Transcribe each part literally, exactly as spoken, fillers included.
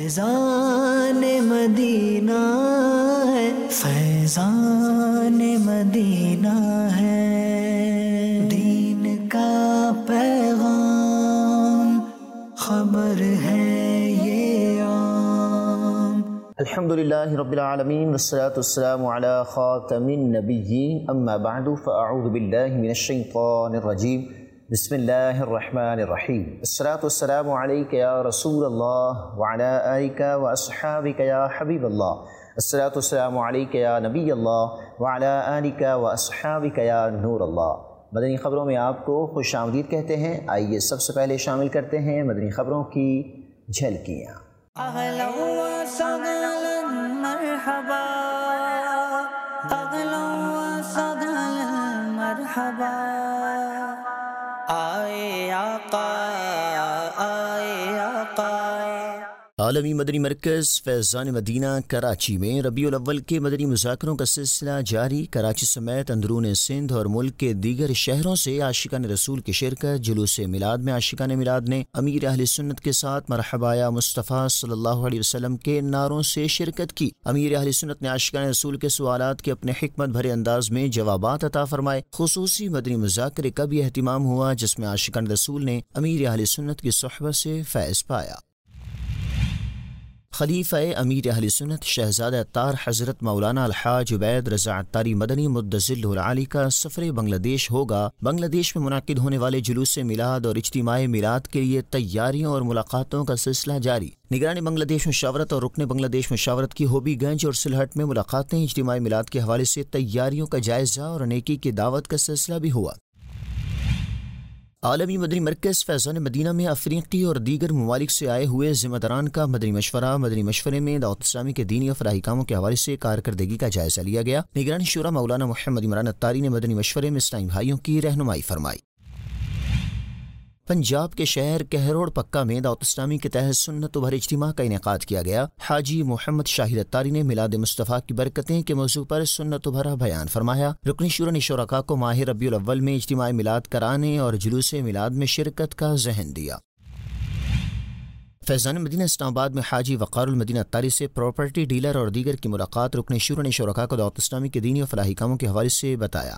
فیضان مدینہ ہے، فیضان مدینہ ہے، دین کا پیغام خبر ہے یہ عام۔ الحمدللہ رب العالمین والصلاة والسلام علی خاتم النبیین، اما بعد فاعوذ باللہ من الشیطان الرجیم، بسم اللہ الرحمن الرحیم۔ الصلاة والسلام علیک یا رسول اللہ وعلی آلک واصحابک یا حبیب اللہ۔ الصلاة والسلام علیک یا نبی اللہ وعلی آلک واصحابک یا نور اللہ۔ مدنی خبروں میں آپ کو خوش آمدید کہتے ہیں۔ آئیے سب سے پہلے شامل کرتے ہیں مدنی خبروں کی جھلکیاں۔ اہلا و سہلا مرحبا، اہلا و سہلا مرحبا، آئے آقا آئے آقا۔ عالمی مدنی مرکز فیضان مدینہ کراچی میں ربیع الاول کے مدنی مذاکروں کا سلسلہ جاری۔ کراچی سمیت اندرون سندھ اور ملک کے دیگر شہروں سے عاشقان رسول کی شرکت۔ جلوس میلاد میں عاشقان میلاد نے امیر اہل سنت کے ساتھ مرحبا یا مصطفیٰ صلی اللہ علیہ وسلم کے نعروں سے شرکت کی۔ امیر اہل سنت نے عاشقان رسول کے سوالات کے اپنے حکمت بھرے انداز میں جوابات عطا فرمائے۔ خصوصی مدنی مذاکرے کا بھی اہتمام ہوا جس میں عاشقان رسول نے امیر اہل سنت کی صحبت سے فیض پایا۔ خلیفہ امیر اہل سنت شہزادہ اطار حضرت مولانا الحاج عبید رضا عطاری مدنی مدظلہ العالی کا سفر بنگلہ دیش ہوگا۔ بنگلہ دیش میں منعقد ہونے والے جلوس میلاد اور اجتماع میلاد کے لیے تیاریوں اور ملاقاتوں کا سلسلہ جاری۔ نگران بنگلہ دیش مشاورت اور رکن بنگلہ دیش مشاورت کی ہوبی گنج اور سلہٹ میں ملاقاتیں، اجتماع میلاد کے حوالے سے تیاریوں کا جائزہ اور نیکی کی دعوت کا سلسلہ بھی ہوا۔ عالمی مدنی مرکز فیضان مدینہ میں افریقی اور دیگر ممالک سے آئے ہوئے ذمہ داران کا مدنی مشورہ۔ مدنی مشورے میں دعوت اسلامی کے دینی اور فلاحی کاموں کے حوالے سے کارکردگی کا جائزہ لیا گیا۔ نگران شورا مولانا محمد عمران عطاری نے مدنی مشورے میں اسلامی بھائیوں کی رہنمائی فرمائی۔ پنجاب کے شہر کہروڑ پکا میں دعوت اسلامی کے تحت سنت و بھر اجتماع کا انعقاد کیا گیا۔ حاجی محمد شاہد عطاری نے میلاد مصطفیٰ کی برکتیں کے موضوع پر سنت و بھرا بیان فرمایا۔ رکن شورا نے شرکاء کو ماہ ربیع الاول میں اجتماع میلاد کرانے اور جلوس میلاد میں شرکت کا ذہن دیا۔ فیضان مدینہ اسلام آباد میں حاجی وقار المدینہ عطاری سے پراپرٹی ڈیلر اور دیگر کی ملاقات۔ رکن شورا نے شرکاء کو دعوت اسلامی کے دینی اور فلاحی کاموں کے حوالے سے بتایا۔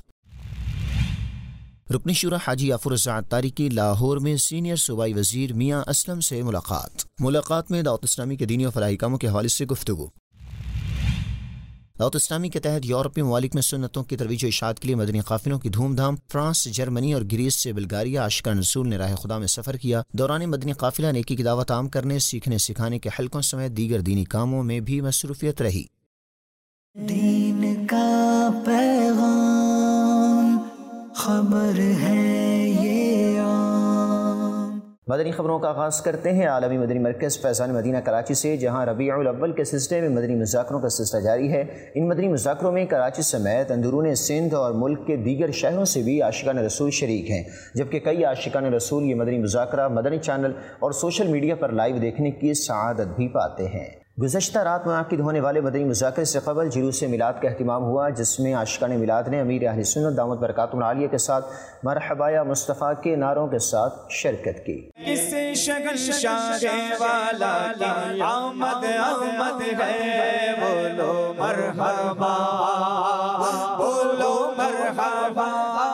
رکن شورا حاجی یافر رضا عطاری کی لاہور میں سینئر صوبائی وزیر میاں اسلم سے ملاقات۔ ملاقات میں دعوت اسلامی کے دینی و فلاحی کاموں کے حوالے سے گفتگو۔ دعوت اسلامی کے تحت یورپی ممالک میں سنتوں کی ترویج و اشاعت کے لیے مدنی قافلوں کی دھوم دھام۔ فرانس، جرمنی اور گریس سے بلغاریہ عاشقان رسول نے راہ خدا میں سفر کیا۔ دوران مدنی قافلہ نیکی کی دعوت عام کرنے، سیکھنے سکھانے کے حلقوں سمیت دیگر دینی کاموں میں بھی مصروفیت رہی۔ دین کا پیغام خبر ہے یہ عام۔ مدنی خبروں کا آغاز کرتے ہیں عالمی مدنی مرکز فیضان مدینہ کراچی سے، جہاں ربیع الاول کے سلسلے میں مدنی مذاکروں کا سلسلہ جاری ہے۔ ان مدنی مذاکروں میں کراچی سمیت اندرون سندھ اور ملک کے دیگر شہروں سے بھی عاشقان رسول شریک ہیں، جبکہ کئی عاشقان رسول یہ مدنی مذاکرہ مدنی چینل اور سوشل میڈیا پر لائیو دیکھنے کی سعادت بھی پاتے ہیں۔ گزشتہ رات منعقد ہونے والے مدنی مذاکرے سے قبل جلوس میلاد کا اہتمام ہوا، جس میں عاشقان میلاد نے امیر اہل سنت دامت برکاتہ العالیہ کے ساتھ مرحبا یا مصطفیٰ کے نعروں کے ساتھ شرکت کی۔ اس شہنشاہ والا کی آمد آمد ہے، بولو مرحبا بولو مرحبا،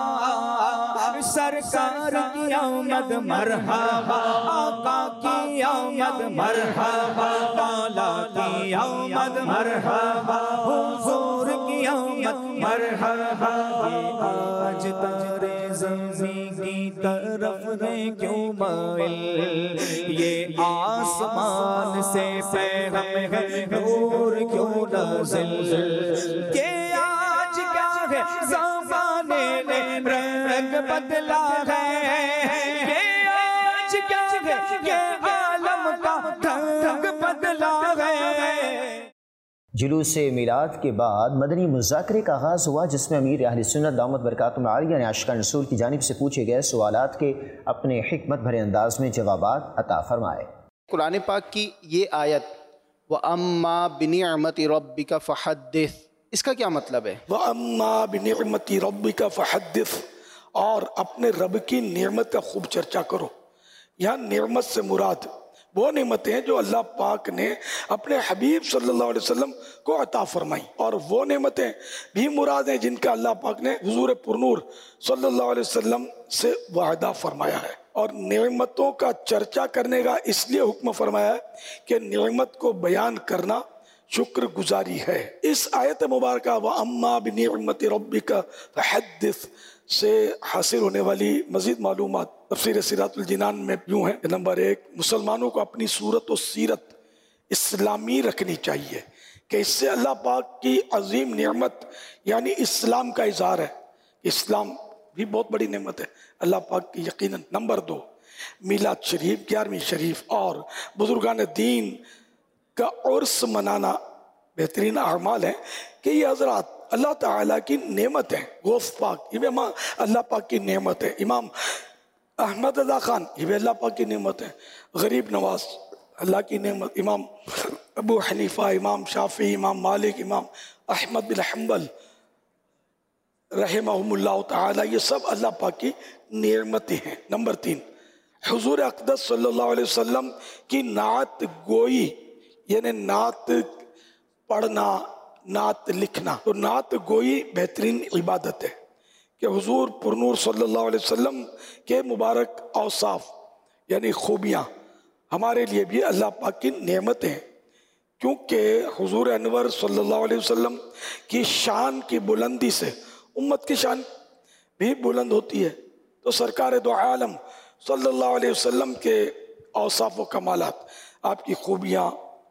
سرکار کی آمد مرحبا، آقا کی آمد مرحبا، مولا کی آمد مرحبا، حضور کی آمد مرحبا۔ آج تارے زمین کی طرف ہے کیوں مائل، یہ آسمان سے پیغام ہے نور کیوں نازل، کہ آج کیا ہے زمانے نے رنگ بدلا ہے، کہ آج کیا ہے یہ عالم کا ڈھنگ بدلا ہے۔ جلوس میلاد کے بعد مدنی مذاکرے کا آغاز ہوا، جس میں امیر اہل سنت دامت برکاتہ العالیہ نے عاشقان رسول کی جانب سے پوچھے گئے سوالات کے اپنے حکمت بھرے انداز میں جوابات عطا فرمائے۔ قرآن پاک کی یہ آیت وَأَمَّا بِنِعْمَةِ رَبِّكَ فَحَدِّثْ، اس کا کیا مطلب ہے؟ وَأَمَّا بِنِعْمَةِ رَبِّكَ فَحَدِّثْ، اور اپنے رب کی نعمت کا خوب چرچا کرو۔ یہاں نعمت سے مراد وہ نعمتیں جو اللہ پاک نے اپنے حبیب صلی اللہ علیہ وسلم کو عطا فرمائیں، اور وہ نعمتیں بھی مراد ہیں جن کا اللہ پاک نے حضور پرنور صلی اللہ علیہ وسلم سے وعدہ فرمایا ہے۔ اور نعمتوں کا چرچا کرنے کا اس لیے حکم فرمایا ہے کہ نعمت کو بیان کرنا شکر گزاری ہے۔ اس آیت مبارکہ وَأَمَّا بِنِعْمَةِ رَبِّكَ فَحَدِّثْ سے حاصل ہونے والی مزید معلومات تفسیر سیرات الجنان میں یوں ہیں۔ نمبر ایک، مسلمانوں کو اپنی صورت و سیرت اسلامی رکھنی چاہیے کہ اس سے اللہ پاک کی عظیم نعمت یعنی اسلام کا اظہار ہے۔ اسلام بھی بہت بڑی نعمت ہے اللہ پاک کی یقیناً۔ نمبر دو، میلاد شریف، گیارہویں شریف اور بزرگان دین کا عرس منانا بہترین اعمال ہیں کہ یہ حضرات اللہ تعالیٰ کی نعمت ہیں۔ غوث پاک یہ بھی اللہ پاک کی نعمت ہے۔ امام احمد رضا خان یہ بھی اللہ پاک کی نعمت ہے۔ غریب نواز اللہ کی نعمت۔ امام ابو حنیفہ، امام شافعی، امام مالک، امام احمد بن حنبل رحمہم اللہ تعالیٰ، یہ سب اللہ پاک کی نعمتیں ہیں۔ نمبر تین، حضور اقدس صلی اللہ علیہ وسلم کی نعت گوئی یعنی نعت پڑھنا، نعت لکھنا۔ تو نعت گوئی بہترین عبادت ہے کہ حضور پرنور صلی اللہ علیہ وسلم کے مبارک اوصاف یعنی خوبیاں ہمارے لیے بھی اللہ پاک کی نعمتیں ہیں، کیونکہ حضور انور صلی اللہ علیہ وسلم کی شان کی بلندی سے امت کی شان بھی بلند ہوتی ہے۔ تو سرکار دو عالم صلی اللہ علیہ وسلم کے اوصاف و کمالات، آپ کی خوبیاں،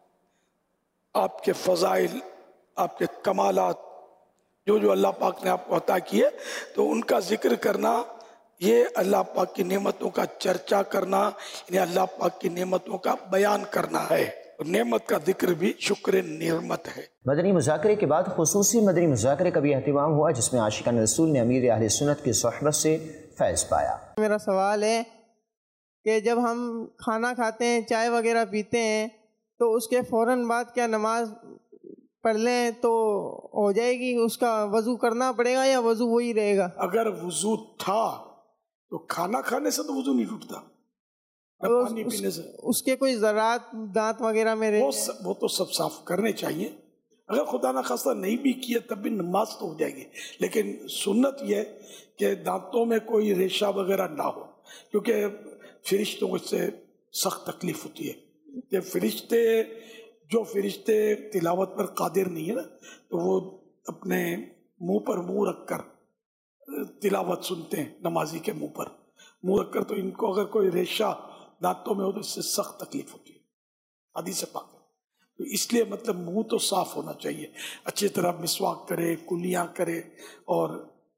آپ کے فضائل، آپ کے کمالات، جو جو اللہ پاک نے آپ کو عطا کیے، تو ان کا ذکر کرنا یہ اللہ پاک کی نعمتوں کا چرچا کرنا، یعنی اللہ پاک کی نعمتوں کا بیان کرنا ہے۔ اور نعمت کا ذکر بھی شکر نعمت ہے۔ مدنی مذاکرے کے بعد خصوصی مدنی مذاکرے کا بھی اہتمام ہوا جس میں عاشقان رسول نے امیر اہل سنت کی صحبت سے فیض پایا۔ میرا سوال ہے کہ جب ہم کھانا کھاتے ہیں، چائے وغیرہ پیتے ہیں، تو اس کے فوراً بعد کیا نماز پڑھ لیں تو ہو جائے گی؟ اس کا وضو کرنا پڑے گا یا وضو وہی رہے گا؟ اگر وضو تھا تو کھانا کھانے سے تو وضو نہیں ٹوٹتا، پانی پینے سے۔ اس کے کوئی ذرات دانت وغیرہ میں رہے وہ تو سب صاف کرنے چاہیے۔ اگر خدا نخواستہ نہیں بھی کیا تب بھی نماز تو ہو جائے گی، لیکن سنت یہ کہ دانتوں میں کوئی ریشہ وغیرہ نہ ہو، کیونکہ فرشتوں کو اس سے سخت تکلیف ہوتی ہے کہ فرشتے جو فرشتے تلاوت پر قادر نہیں ہے نا، تو وہ اپنے منہ پر منہ رکھ کر تلاوت سنتے ہیں، نمازی کے منہ پر منہ رکھ کر، تو ان کو اگر کوئی ریشہ دانتوں میں ہو تو اس سے سخت تکلیف ہوتی ہے، حدیث پاک ہے۔ تو اس لیے مطلب منہ تو صاف ہونا چاہیے، اچھی طرح مسواک کرے، کلیاں کرے اور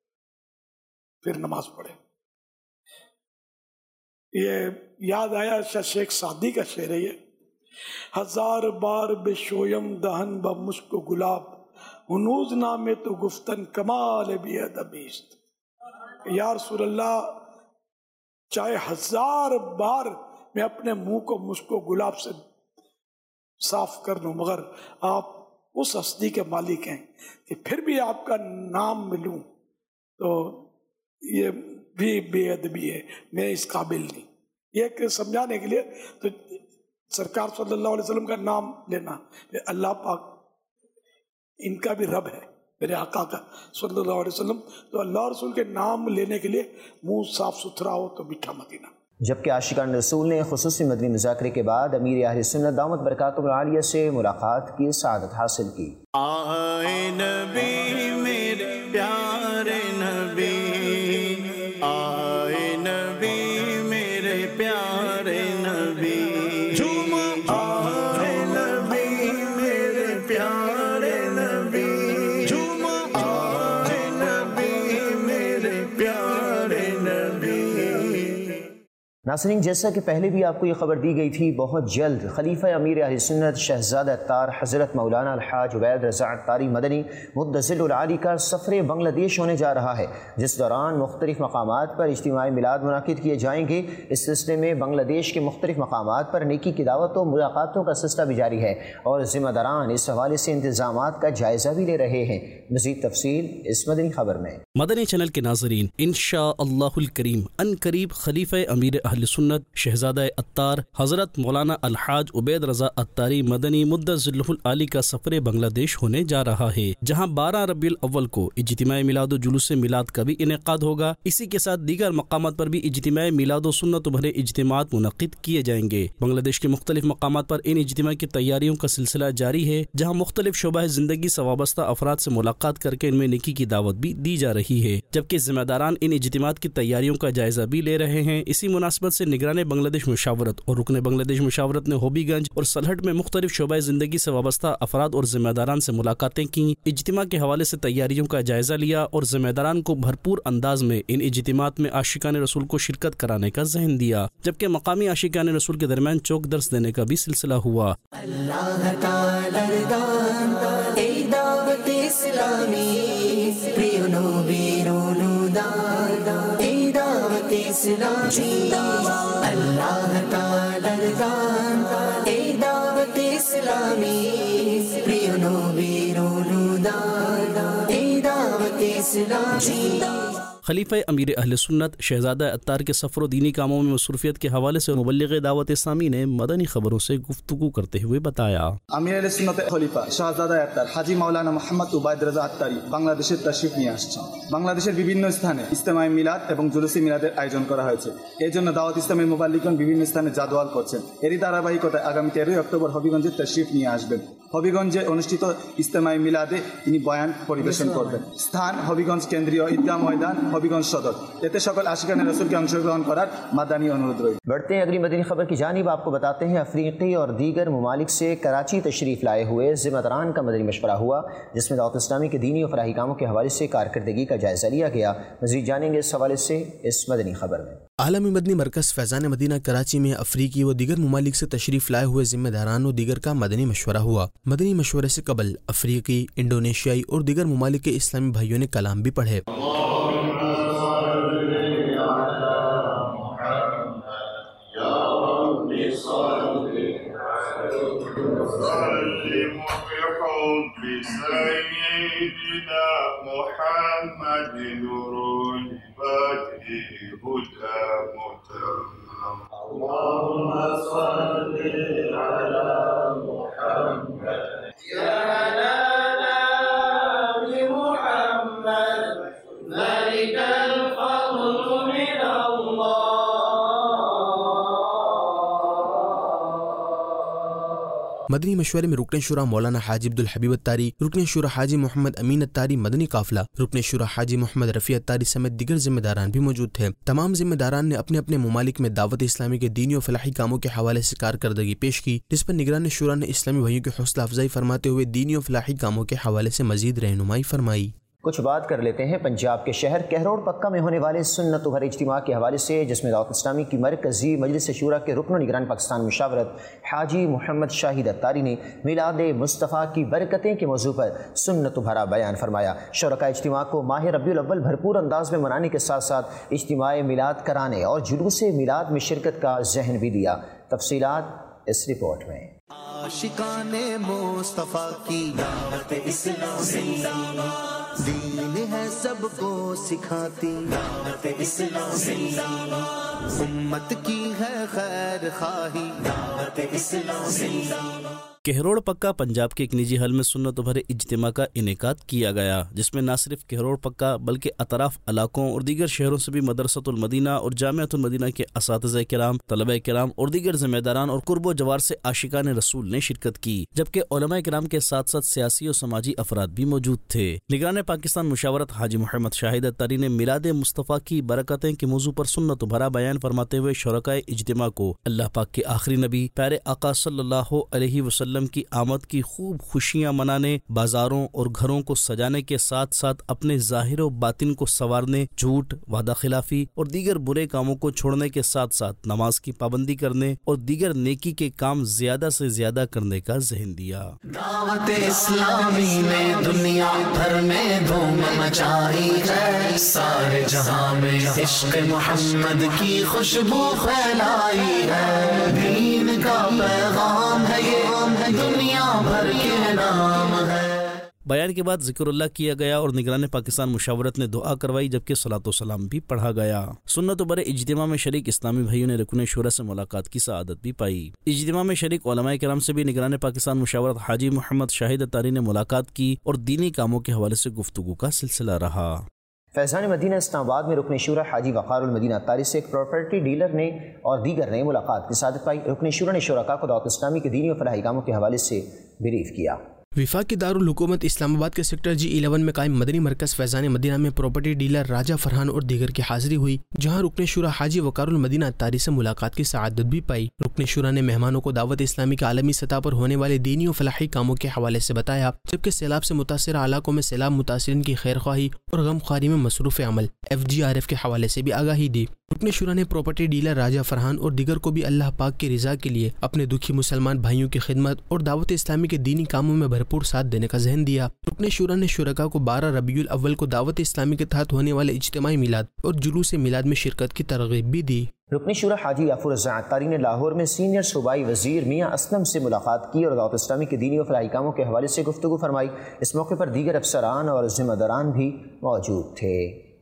پھر نماز پڑھے۔ یہ یاد آیا شیخ سعدی کا شعر ہے، یہ ہزار بار بے شویم دہن ب مشک و گلاب، ہنوز نامے تو گفتن کمال بی ادبیست۔ یا رسول اللہ، چاہے ہزار بار میں اپنے منہ کو مشک و گلاب سے صاف کر لوں، مگر آپ اس ہستی کے مالک ہیں کہ پھر بھی آپ کا نام ملوں تو یہ بھی بے ادبی ہے، میں اس قابل نہیں۔ یہ کہ سمجھانے کے لیے تو سرکار صلی اللہ علیہ وسلم کا نام لینا، اللہ پاک ان کا بھی رب ہے، میرے آقا کا صلی اللہ علیہ وسلم، تو اللہ رسول کے نام لینے کے لیے منہ صاف ستھرا ہو تو میٹھا مدینہ۔ جبکہ عاشقان رسول نے خصوصی مدنی مذاکرے کے بعد امیر اہل سنت دامت برکاتہ العالیہ سے ملاقات کی سعادت حاصل کی۔ آئے نبی میرے پیارے نبی، آئے نبی میرے پیارے نبی، آئے نبی میرے پیارے نبی، آئے نبی میرے پیارے نبی۔ ناظرین، جیسا کہ پہلے بھی آپ کو یہ خبر دی گئی تھی، بہت جلد خلیفہ امیر اہل سنت شہزادہ اتار حضرت مولانا الحاج عبید رضا اتاری مدنی مدظل العالی کا سفر بنگلہ دیش ہونے جا رہا ہے، جس دوران مختلف مقامات پر اجتماعی میلاد منعقد کیے جائیں گے۔ اس سلسلے میں بنگلہ دیش کے مختلف مقامات پر نیکی کی دعوت و ملاقاتوں کا سلسلہ بھی جاری ہے اور ذمہ داران اس حوالے سے انتظامات کا جائزہ بھی لے رہے ہیں۔ مزید تفصیل اس مدنی خبر میں۔ مدنی چینل کے ناظرین، انشاء اللہ الکریم ان قریب خلیفہ امیر اہل اہل سنت شہزادہ اتار حضرت مولانا الحاج عبید رضا اتاری مدنی مدظ ذلہ العالی کا سفر بنگلہ دیش ہونے جا رہا ہے، جہاں بارہ ربیع الاول کو اجتماع میلاد و جلوس میلاد کا بھی انعقاد ہوگا۔ اسی کے ساتھ دیگر مقامات پر بھی اجتماع میلاد و سنت بھرے اجتماعات منعقد کیے جائیں گے۔ بنگلہ دیش کے مختلف مقامات پر ان اجتماع کی تیاریوں کا سلسلہ جاری ہے، جہاں مختلف شعبہ زندگی سے وابستہ افراد سے ملاقات کر کے ان میں نیکی کی دعوت بھی دی جا رہی ہے، جبکہ ذمہ داران ان اجتماعات کی تیاریوں کا جائزہ بھی لے رہے ہیں۔ اسی مناسبت سے نگران بنگلہ دیش مشاورت اور رکن بنگلہ دیش مشاورت نے ہوبی گنج اور سلہٹ میں مختلف شعبہ زندگی سے وابستہ افراد اور ذمہ داران سے ملاقاتیں کی، اجتماع کے حوالے سے تیاریوں کا جائزہ لیا اور ذمہ داران کو بھرپور انداز میں ان اجتماعات میں عاشقان رسول کو شرکت کرانے کا ذہن دیا، جبکہ مقامی عاشقان رسول کے درمیان چوک درس دینے کا بھی سلسلہ ہوا۔ اللہ تعالی دان ای دعوت اسلامی پریونو بیرونو دان ای دعوت اسلامی اللہ تعالی دان ای دعوت اسلامی پریونو بیرونو دان ای دعوت اسلامی۔ خلیفہ امیر اہل سنت شہزادہ اتار کے سفر و دینی کاموں میں مصروفیت کے حوالے سے مبلغ دعوت اسلامی نے مدنی خبروں سے گفتگو کرتے ہوئے بتایا، امیر اہل سنت خلیفہ শাহজাদা আত্তার হাজী মাওলানা মোহাম্মদ উবাইদ রাজা আত্তারি বাংলাদেশের তশরিফ নিয়ে আসছেন। বাংলাদেশের বিভিন্ন স্থানে ইজতেমায়ে মিলাদ এবং জুলুসে মিলাদের আয়োজন করা হয়েছে। এই জন্য দাওয়াত ইসলামের মুবাল্লিগণ বিভিন্ন স্থানে জাদওয়াল করছেন। এরই ধারাবাহিকতায় আগামী তেরোই অক্টোবর হবিগঞ্জে তশরিফ নিয়ে আসবেন। হবিগঞ্জে অনুষ্ঠিত ইজতেমায়ে মিলাদে তিনি বয়ান পরিবেশন করবেন। স্থান হবিগঞ্জ কেন্দ্রীয় ঈদগাহ ময়দান হবিগঞ্জ সদর। এতে সকল আশিকানে রাসূলকে অংশগ্রহণ করার মাদানী অনুরোধ রইল। بڑھتے ہیں اگلی مدنی خبر کی جانب۔ آپ کو بتاتے ہیں افریقی اور دیگر ممالک سے کراچی تشریف لائے ہوئے ذمہ داران کا مدنی مشورہ ہوا، جس میں دعوت اسلامی کے دینی اور فلاحی کاموں کے حوالے سے کارکردگی کا جائزہ لیا گیا۔ مزید جانیں گے اس حوالے سے اس مدنی خبر میں۔ عالمی مدنی مرکز فیضان مدینہ کراچی میں افریقی و دیگر ممالک سے تشریف لائے ہوئے ذمہ داران و دیگر کا مدنی مشورہ ہوا۔ مدنی مشورے سے قبل افریقی، انڈونیشیائی اور دیگر ممالک کے اسلامی بھائیوں نے کلام بھی پڑھے۔ مدنی مشورے میں رکن شورا مولانا حاجی عبد الحبیب اتاری، رکن شورا حاجی محمد امین اتاری مدنی قافلہ، رکن شورا حاجی محمد رفیع اتاری سمیت دیگر ذمہ داران بھی موجود تھے۔ تمام ذمہ داران نے اپنے اپنے ممالک میں دعوت اسلامی کے دینی و فلاحی کاموں کے حوالے سے کارکردگی پیش کی، جس پر نگران شورا نے اسلامی بھائیوں کی حوصلہ افزائی فرماتے ہوئے دینی و فلاحی کاموں کے حوالے سے مزید رہنمائی فرمائی۔ کچھ بات کر لیتے ہیں پنجاب کے شہر کہروڑ پکا میں ہونے والے سنت بھر اجتماع کے حوالے سے، جس میں دعوت اسلامی کی مرکزی مجلس شورا کے رکن و نگران پاکستان مشاورت حاجی محمد شاہد اتاری نے میلاد مصطفیٰ کی برکتیں کے موضوع پر سنت بھرا بیان فرمایا۔ شرکاء اجتماع کو ماہ ربیع الاول بھرپور انداز میں منانے کے ساتھ ساتھ اجتماع میلاد کرانے اور جلوس میلاد میں شرکت کا ذہن بھی دیا۔ تفصیلات اس رپورٹ میں۔ عاشقان مصطفیٰ کی دعوت اسلامی دین ہے سب کو سکھاتی دعوت اسلامی امت کی ہے خیر خواہی دعوت اسلامی۔ کہروڑ پکا پنجاب کے ایک نجی حل میں سنت بھرے اجتماع کا انعقاد کیا گیا، جس میں نہ صرف کہروڑ پکا بلکہ اطراف علاقوں اور دیگر شہروں سے بھی مدرسۃ المدینہ اور جامعۃ المدینہ کے اساتذہ کرام، طلبہ کرام اور دیگر ذمہ داران اور قرب و جوار سے عاشقان رسول نے شرکت کی، جبکہ علماء کرام کے ساتھ ساتھ سیاسی اور سماجی افراد بھی موجود تھے۔ نگران پاکستان مشاورت حاجی محمد شاہد اتاری نے میلاد مصطفیٰ کی برکتیں کے موضوع پر سنت بھرا بیان فرماتے ہوئے شرکائے اجتماع کو اللہ پاک کے آخری نبی پیارے آقا صلی اللہ علیہ وسلم کی آمد کی خوب خوشیاں منانے، بازاروں اور گھروں کو سجانے کے ساتھ ساتھ اپنے ظاہر و باطن کو سنوارنے، جھوٹ، وعدہ خلافی اور دیگر برے کاموں کو چھوڑنے کے ساتھ ساتھ نماز کی پابندی کرنے اور دیگر نیکی کے کام زیادہ سے زیادہ کرنے کا ذہن دیا۔ دعوت اسلامی نے دنیا بھر میں دھوم مچائی ہے، سارے جہاں میں عشق محمد کی خوشبو پھیلائی ہے، دین کا پیغام ہے یہ دنیا بھر کے نام ہے۔ بیان کے بعد ذکر اللہ کیا گیا اور نگران پاکستان مشاورت نے دعا کروائی، جبکہ صلاۃ و سلام بھی پڑھا گیا۔ سنت و برے اجتماع میں شریک اسلامی بھائیوں نے رکن شورا سے ملاقات کی سعادت بھی پائی۔ اجتماع میں شریک علماء کرام سے بھی نگران پاکستان مشاورت حاجی محمد شاہد اتاری نے ملاقات کی اور دینی کاموں کے حوالے سے گفتگو کا سلسلہ رہا۔ فیضان مدینہ اسلام آباد میں رکن شورا حاجی وقار المدینہ اتاری سے ایک پراپرٹی ڈیلر نے اور دیگر نے ملاقات کی سعادت پائی۔ رکن شورا نے شرکاء کو دعوت اسلامی کے دینی و فلاحی کاموں کے حوالے سے بریف کیا۔ وفاقی دارالحکومت اسلام آباد کے سیکٹر جی الیون میں قائم مدنی مرکز فیضان مدینہ میں پراپرٹی ڈیلر راجہ فرحان اور دیگر کی حاضری ہوئی، جہاں رکن شورا حاجی وقار المدینہ اتاری سے ملاقات کی سعادت بھی پائی۔ رکن شورا نے مہمانوں کو دعوت اسلامی کے عالمی سطح پر ہونے والے دینی و فلاحی کاموں کے حوالے سے بتایا، جبکہ سیلاب سے متاثرہ علاقوں میں سیلاب متاثرین کی خیر خواہی اور غم خواری میں مصروف عمل ایف جی آر ایف کے حوالے سے بھی آگاہی دی۔ رکن شورا نے پراپرٹی ڈیلر راجہ فرحان اور دیگر کو بھی اللہ پاک کی رضا کے لیے اپنے دکھی مسلمان بھائیوں کی خدمت اور دعوت اسلامی کے دینی کاموں میں بھرپور ساتھ دینے کا ذہن دیا۔ رکن شورا نے شرکاء کو بارہ ربیع الاول کو دعوت اسلامی کے تحت ہونے والے اجتماعی میلاد اور جلوس میلاد میں شرکت کی ترغیب بھی دی۔ رکن شورا حاجی یافور رضا اتاری نے لاہور میں سینئر صوبائی وزیر میاں اسلم سے ملاقات کی اور دعوت اسلامی کے دینی و فلاحی کاموں کے حوالے سے گفتگو فرمائی۔ اس موقع پر دیگر افسران اور ذمہ داران بھی موجود تھے۔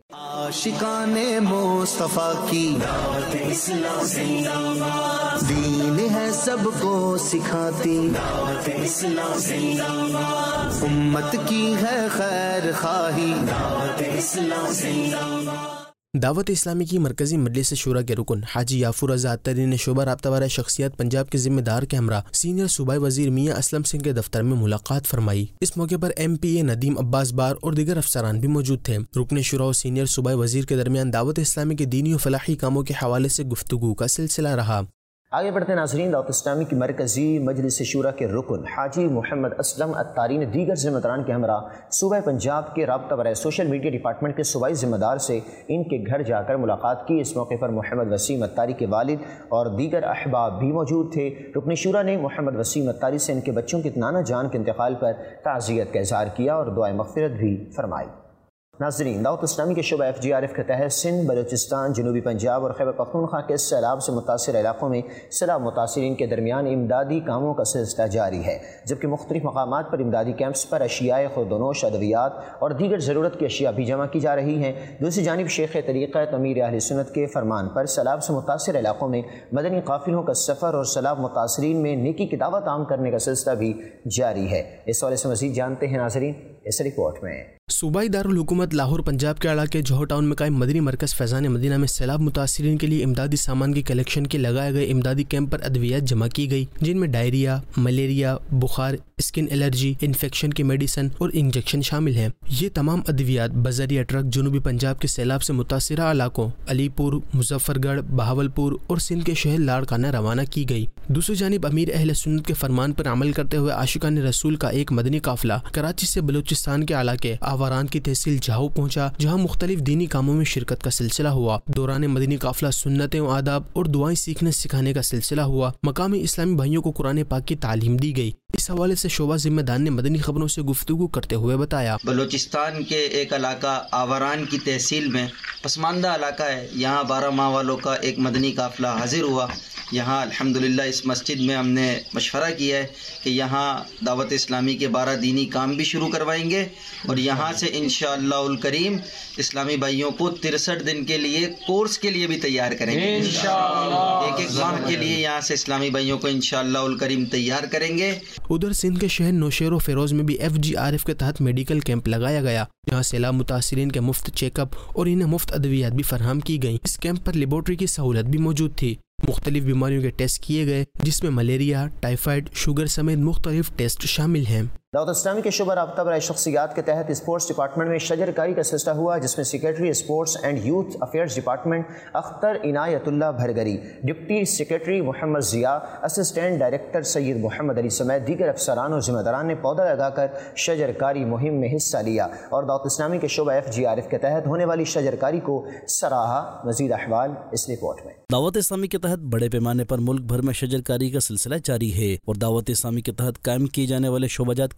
عاشقان مصطفیٰ کی دعوت اسلام زندہ باد، دین ہے سب کو سکھاتی دعوت اسلام زندہ باد، امت کی ہے خیر خواہی دعوت اسلام زندہ باد۔ دعوت اسلامی کی مرکزی مجلس شورا کے رکن حاجی یافور رضا اتاری نے شعبہ رابطہ برائے شخصیات پنجاب کے ذمہ دار کے ہمراہ سینئر صوبائی وزیر میاں اسلم سنگھ کے دفتر میں ملاقات فرمائی۔ اس موقع پر ایم پی اے ندیم عباس بار اور دیگر افسران بھی موجود تھے۔ رکن شورا اور سینئر صوبائی وزیر کے درمیان دعوت اسلامی کے دینی و فلاحی کاموں کے حوالے سے گفتگو کا سلسلہ رہا۔ آگے بڑھتے ناظرین، دعوت اسلامی کی مرکزی مجلس شورا کے رکن حاجی محمد اسلم اتاری نے دیگر ذمہ داران کے ہمراہ صوبہ پنجاب کے رابطہ برائے سوشل میڈیا ڈپارٹمنٹ کے صوبائی ذمہ دار سے ان کے گھر جا کر ملاقات کی۔ اس موقع پر محمد وسیم اتاری کے والد اور دیگر احباب بھی موجود تھے۔ رکن شورا نے محمد وسیم اتاری سے ان کے بچوں کی نانا جان کے انتقال پر تعزیت کا اظہار کیا اور دعائے مغفرت بھی فرمائی۔ ناظرین، دعوت اسلامی کے شعبہ ایف جی آر ایف کے تحت سندھ، بلوچستان، جنوبی پنجاب اور خیبر پختونخوا کے سیلاب سے متاثرہ علاقوں میں سیلاب متاثرین کے درمیان امدادی کاموں کا سلسلہ جاری ہے، جبکہ مختلف مقامات پر امدادی کیمپس پر اشیاء خودنوش، ادویات اور دیگر ضرورت کی اشیاء بھی جمع کی جا رہی ہیں۔ دوسری جانب شیخ طریقت امیر اہل سنت کے فرمان پر سیلاب سے متاثرہ علاقوں میں مدنی قافلوں کا سفر اور سیلاب متاثرین میں نیکی کی دعوت عام کرنے کا سلسلہ بھی جاری ہے۔ اس حوالے سے مزید جانتے ہیں ناظرین اس رپورٹ میں۔ صوبائی دارالحکومت لاہور پنجاب کے علاقے جوہر ٹاؤن میں قائم مدنی مرکز فیضان مدینہ میں سیلاب متاثرین کے لیے امدادی سامان کی کلیکشن کے لگائے گئے امدادی کیمپ پر ادویات جمع کی گئی، جن میں ڈائریا، ملیریا، بخار، اسکن الرجی، انفیکشن کی میڈیسن اور انجیکشن شامل ہیں۔ یہ تمام ادویات بذریعہ ٹرک جنوبی پنجاب کے سیلاب سے متاثرہ علاقوں علی پور، مظفر گڑھ، بہاولپور اور سندھ کے شہر لاڑکانہ روانہ کی گئی۔ دوسری جانب امیر اہل سنت کے فرمان پر عمل کرتے ہوئے عاشقان رسول کا ایک مدنی قافلہ کراچی سے بلوچستان کے علاقے آواران کی تحصیل جاؤ پہنچا، جہاں مختلف دینی کاموں میں شرکت کا سلسلہ ہوا۔ دوران مدنی قافلہ سنتیں و آداب اور دعائیں سیکھنے سکھانے کا سلسلہ ہوا۔ مقامی اسلامی بھائیوں کو قرآن پاک کی تعلیم دی گئی۔ اس حوالے سے شعبہ ذمہ دار نے مدنی خبروں سے گفتگو کرتے ہوئے بتایا، بلوچستان کے ایک علاقہ آواران کی تحصیل میں پسماندہ علاقہ ہے، یہاں بارہ ماہ والوں کا ایک مدنی قافلہ حاضر ہوا۔ یہاں الحمدللہ اس مسجد میں ہم نے مشورہ کیا ہے کہ یہاں دعوت اسلامی کے بارہ دینی کام بھی شروع کروائیں گے اور یہاں سے انشاءاللہ الکریم اسلامی بھائیوں کو ترسٹھ دن کے لیے کورس کے لیے بھی تیار کریں گے انشاءاللہ۔ ایک ایک ماہ کے لیے یہاں سے اسلامی بھائیوں کو انشاءاللہ الکریم تیار کریں گے۔ ادھر سندھ کے شہر نوشہر و فیروز میں بھی ایف جی آر ایف کے تحت میڈیکل کیمپ لگایا گیا، جہاں سیلاب متاثرین کے مفت چیک اپ اور انہیں مفت ادویات بھی فراہم کی گئیں۔ اس کیمپ پر لیبارٹری کی سہولت بھی موجود تھی۔ مختلف بیماریوں کے ٹیسٹ کیے گئے، جس میں ملیریا، ٹائیفائڈ، شوگر سمیت مختلف ٹیسٹ شامل ہیں۔ دعوت اسلامی کے شعبہ رابطہ برائے شخصیات کے تحت اسپورٹس ڈپارٹمنٹ میں شجر کاری کا سلسلہ ہوا، جس میں secretary sports and youth affairs department Akhtar Inayatullah Bhurgri, deputy secretary Muhammad Zia, assistant director Syed Muhammad Ali سمیت دیگر افسران اور ذمہ داران نے پودا لگا کر شجر کاری مہم میں حصہ لیا اور دعوت اسلامی کے شعبہ ایف جی آر ایف کے تحت ہونے والی شجر کاری کو سراہا۔ مزید احوال اس رپورٹ میں۔ دعوت اسلامی کے تحت بڑے پیمانے پر ملک بھر میں شجر کاری کا سلسلہ جاری ہے اور دعوت اسلامی کے تحت قائم کیے جانے والے شعبہ جات کے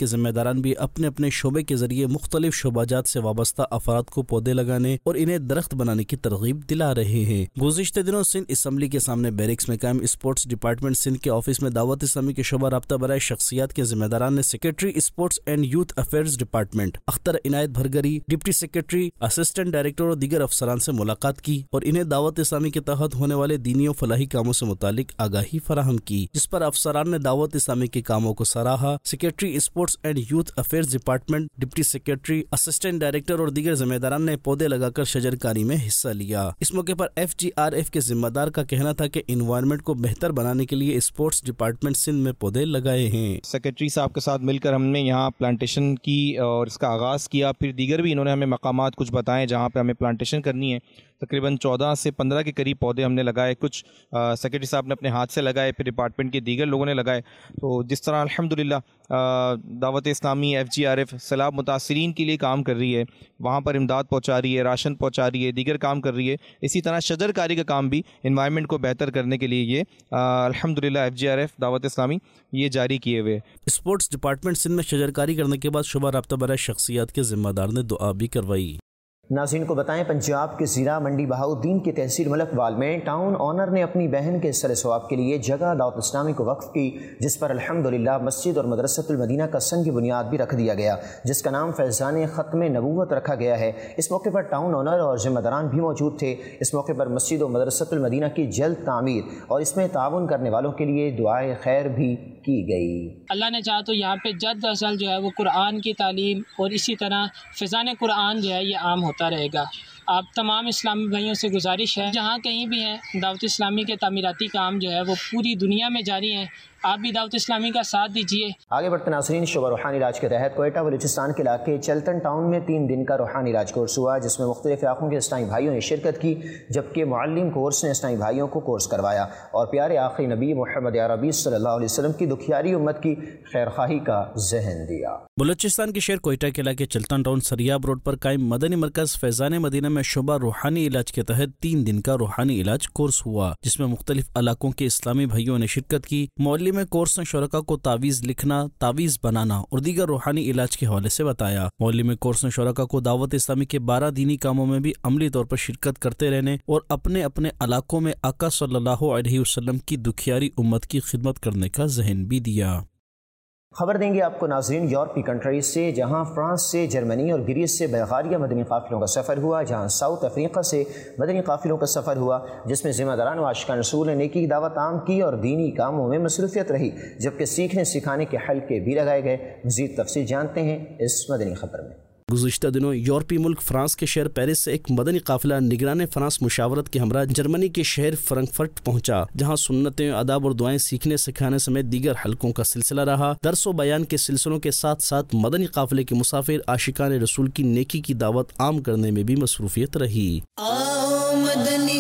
کے ذمہ داران بھی اپنے اپنے شعبے کے ذریعے مختلف شعبہ جات سے وابستہ افراد کو پودے لگانے اور انہیں درخت بنانے کی ترغیب دلا رہے ہیں۔ گزشتہ دنوں سندھ اسمبلی کے سامنے بیرکس میں قائم اسپورٹس ڈپارٹمنٹ سندھ کے آفس میں دعوت اسلامی کے شعبہ رابطہ برائے شخصیات کے ذمہ داران نے secretary sports and youth affairs department Akhtar Inayat Bhurgri, deputy secretary, assistant director اور دیگر افسران سے ملاقات کی اور انہیں دعوت اسلامی کے تحت ہونے والے دینی و فلاحی کاموں سے متعلق آگاہی فراہم کی، جس پر افسران نے دعوت اسلامی کے کاموں کو سراہا۔ Secretary sports and youth affairs department, deputy secretary, assistant director اور دیگر ذمہ داران نے پودے لگا کر شجرکاری میں حصہ لیا۔ اس موقع پر ایف جی آر ایف کے ذمہ دار کا کہنا تھا کہ انوائرمنٹ کو بہتر بنانے کے لیے اسپورٹس ڈپارٹمنٹ سندھ میں پودے لگائے ہیں۔ سیکریٹری صاحب کے ساتھ مل کر ہم نے یہاں پلانٹیشن کی اور اس کا آغاز کیا، پھر دیگر بھی انہوں نے ہمیں مقامات کچھ بتائے جہاں پہ ہمیں پلانٹیشن کرنی ہے۔ تقریباً چودہ سے پندرہ کے قریب پودے ہم نے لگائے، کچھ سیکریٹری صاحب نے اپنے ہاتھ سے لگائے، پھر ڈپارٹمنٹ کے دیگر لوگوں نے لگائے۔ تو جس طرح الحمدللہ دعوت اسلامی ایف جی آر ایف سیلاب متاثرین کے لیے کام کر رہی ہے، وہاں پر امداد پہنچا رہی ہے، راشن پہنچا رہی ہے، دیگر کام کر رہی ہے، اسی طرح شجر کاری کا کام بھی انوائرمنٹ کو بہتر کرنے کے لیے یہ الحمدللہ ایف جی آر ایف دعوت اسلامی یہ جاری کیے ہوئے۔ اسپورٹس ڈپارٹمنٹ سندھ میں شجر کاری کرنے کے بعد شعبہ رابطہ برائے شخصیات کے ذمہ دار نے دعا بھی کروائی۔ ناظرین کو بتائیں، پنجاب کے زیرہ منڈی بہاؤالدین کی تحصیل ملک وال میں ٹاؤن آنر نے اپنی بہن کے سر ثواب کے لیے جگہ دعوت اسلامی کو وقف کی، جس پر الحمدللہ مسجد اور مدرسۃ المدینہ کا سنگ بنیاد بھی رکھ دیا گیا، جس کا نام فیضان ختم نبوت رکھا گیا ہے۔ اس موقع پر ٹاؤن آنر اور ذمہ داران بھی موجود تھے۔ اس موقع پر مسجد و مدرسۃ المدینہ کی جلد تعمیر اور اس میں تعاون کرنے والوں کے لیے دعائے خیر بھی کی گئی۔ اللہ نے چاہا تو یہاں پہ جد ازل جو ہے وہ قرآن کی تعلیم اور اسی طرح فیضان قرآن جو ہے یہ عام ہوتا رہے گا۔ آپ تمام اسلامی بھائیوں سے گزارش ہے جہاں کہیں بھی ہیں دعوت اسلامی کے تعمیراتی کام جو ہے وہ پوری دنیا میں جاری ہیں، آپ بھی دعوت اسلامی کا ساتھ دیجیے۔ آگے بڑھتے ناظرین، شعبہ روحانی علاج کے تحت کوئٹہ بلوچستان کے علاقے چلتن ٹاؤن میں تین دن کا روحانی علاج کورس ہوا، جس میں مختلف علاقوں کے اسلامی بھائیوں نے شرکت کی، جبکہ معلم کورس نے اسلامی بھائیوں کو کورس کروایا اور پیارے آخری نبی محمد عربی صلی اللہ علیہ وسلم کی دکھیاری امت کی خیرخواہی کا ذہن دیا۔ بلوچستان کے شہر کوئٹہ کے علاقے چلتن ٹاؤن سریاب روڈ پر قائم مدنی مرکز فیضان مدینہ میں شعبہ روحانی علاج کے تحت تین دن کا روحانی علاج کورس ہوا، جس میں مختلف علاقوں کے اسلامی بھائیوں نے شرکت کی۔ معلم کورس نے شرکاء کو تعویذ لکھنا، تعویذ بنانا اور دیگر روحانی علاج کے حوالے سے بتایا۔ معلم کورس نے شرکاء کو دعوت اسلامی کے بارہ دینی کاموں میں بھی عملی طور پر شرکت کرتے رہنے اور اپنے اپنے علاقوں میں آقا صلی اللہ علیہ وسلم کی دکھیاری امت کی خدمت کرنے کا ذہن بھی دیا۔ خبر دیں گے آپ کو ناظرین یورپی کنٹریز سے، جہاں فرانس سے جرمنی اور گریس سے بلغاریہ مدنی قافلوں کا سفر ہوا، جہاں ساؤتھ افریقہ سے مدنی قافلوں کا سفر ہوا، جس میں ذمہ داران و عاشقان رسول نے نیکی کی دعوت عام کی اور دینی کاموں میں مصروفیت رہی، جبکہ سیکھنے سکھانے کے حلقے بھی لگائے گئے۔ مزید تفصیل جانتے ہیں اس مدنی خبر میں۔ گزشتہ دنوں یورپی ملک فرانس کے شہر پیرس سے ایک مدنی قافلہ نگران فرانس مشاورت کے ہمراہ جرمنی کے شہر فرنکفرٹ پہنچا، جہاں سنتیں، آداب اور دعائیں سیکھنے سکھانے سمیت دیگر حلقوں کا سلسلہ رہا۔ درس و بیان کے سلسلوں کے ساتھ ساتھ مدنی قافلے کے مسافر عاشقان رسول کی نیکی کی دعوت عام کرنے میں بھی مصروفیت رہی۔ آؤ مدنی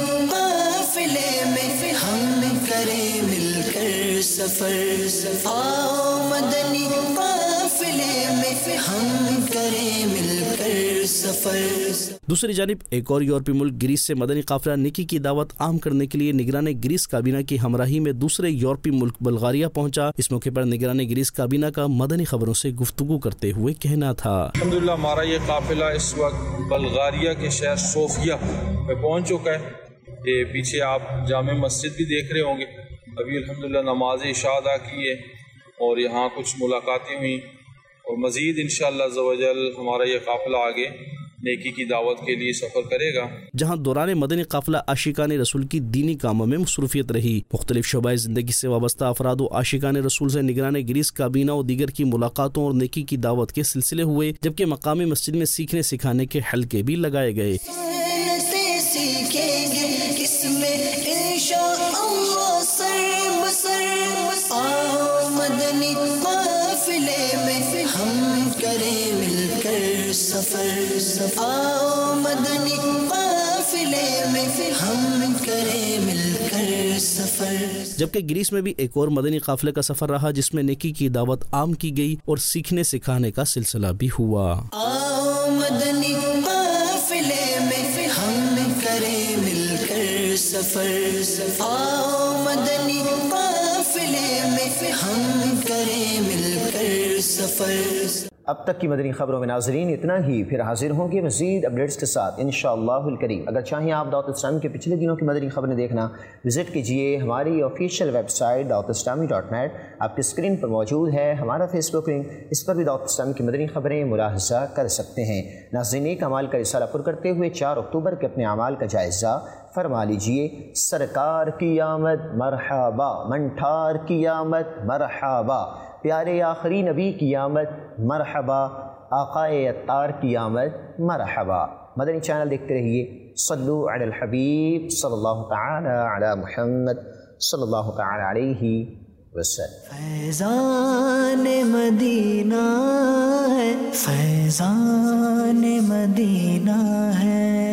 قافلے میں ہم کریں مل کر سفر، آؤ مدنی قافلے میں ہم کریں مل کر سفر۔ دوسری جانب ایک اور یورپی ملک گریس سے مدنی قافلہ نیکی کی دعوت عام کرنے کے لیے نگران گریس کابینہ کی ہمراہی میں دوسرے یورپی ملک بلغاریہ پہنچا۔ اس موقع پر نگران گریس کابینہ کا مدنی خبروں سے گفتگو کرتے ہوئے کہنا تھا، الحمدللہ ہمارا یہ قافلہ اس وقت بلغاریہ کے شہر صوفیہ میں پہنچ چکا ہے۔ یہ پیچھے آپ جامع مسجد بھی دیکھ رہے ہوں گے۔ ابھی الحمدللہ نماز عشاء ادا کی ہے اور یہاں کچھ ملاقاتیں ہوئیں، اور مزید انشاءاللہ عز و جل ہمارا یہ قافلہ آگے نیکی کی دعوت کے لیے سفر کرے گا، جہاں دوران مدنی قافلہ عاشقان رسول کی دینی کاموں میں مصروفیت رہی۔ مختلف شعبۂ زندگی سے وابستہ افراد و عاشقان رسول سے نگران گریس کابینہ و دیگر کی ملاقاتوں اور نیکی کی دعوت کے سلسلے ہوئے، جبکہ مقامی مسجد میں سیکھنے سکھانے کے حلقے بھی لگائے گئے۔ ہم کریں مل کر سفر، آؤ مدنی قافلے میں ہم کریں مل کر سفر۔ جبکہ گریس میں بھی ایک اور مدنی قافلے کا سفر رہا، جس میں نیکی کی دعوت عام کی گئی اور سیکھنے سکھانے کا سلسلہ بھی ہوا۔ آؤ مدنی قافلے میں ہم کریں مل کر سفر، آؤ مدنی قافلے سلسلے میں ہم کریں مل کر سفر. اب تک کی مدنی خبروں میں ناظرین اتنا ہی. پھر حاضر ہوں گے مزید اپڈیٹس کے ساتھ انشاءاللہ الکریم. اگر چاہیں آپ دعوت اسلامی کے پچھلے دنوں کی مدنی خبریں دیکھنا وزٹ کیجئے ہماری آفیشیل ویب سائٹ دعوت اسلامی ڈاٹ نیٹ. آپ کی اسکرین پر موجود ہے ہمارا فیس بک لنک, اس پر بھی دعوت اسلامی کی مدنی خبریں ملاحظہ کر سکتے ہیں. ناظرین نیک اعمال کا رسالہ پر کرتے ہوئے چار اکتوبر کے اپنے اعمال کا جائزہ فرما لیجئے. سرکار کی آمد مرحبا, منٹھار کی آمد مرحبا, پیارے آخری نبی کی آمد مرحبا, آقائے عطار کی آمد مرحبا. مدنی چینل دیکھتے رہیے. صلو علی الحبیب صلی اللہ تعالی علی محمد صلی اللہ تعالی علیہ وسلم. فیضان مدینہ ہے, فیضان مدینہ ہے.